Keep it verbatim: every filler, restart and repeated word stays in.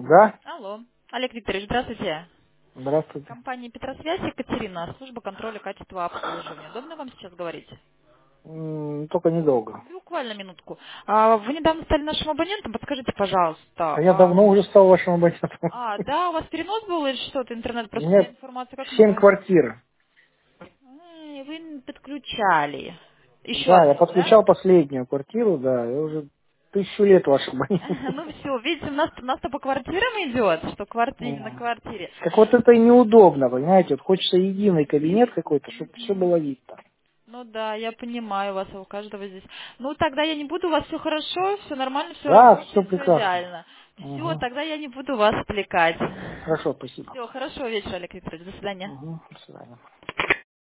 Да? Алло. Олег Викторович, здравствуйте. Здравствуйте. Компания Петросвязь, Екатерина, служба контроля качества обслуживания. Удобно вам сейчас говорить? М, Только недолго. Буквально минутку. А, вы недавно стали нашим абонентом, подскажите, пожалуйста. А я А, давно уже стал вашим абонентом. а, да, у вас перенос был или что-то, интернет, У просто у меня меня информация как семь новая. квартир. М, Вы подключали. Еще Да, я одну, да? подключал последнюю квартиру, да, я уже тысячу лет ваш абонент. Ну все, видите, у нас, у нас-то по квартирам идет, что кварти- именно М. квартире. Так вот это и неудобно, понимаете? Вот хочется единый кабинет какой-то, чтобы все было видно. Ну да, я понимаю вас, у каждого здесь. Ну тогда я не буду, у вас все хорошо, все нормально, все Да, все рабочее, все прекрасно. идеально. Все, Угу. тогда я не буду вас отвлекать. Хорошо, спасибо. Все, хорошего вечера, Олег Викторович, до свидания. Угу. До свидания.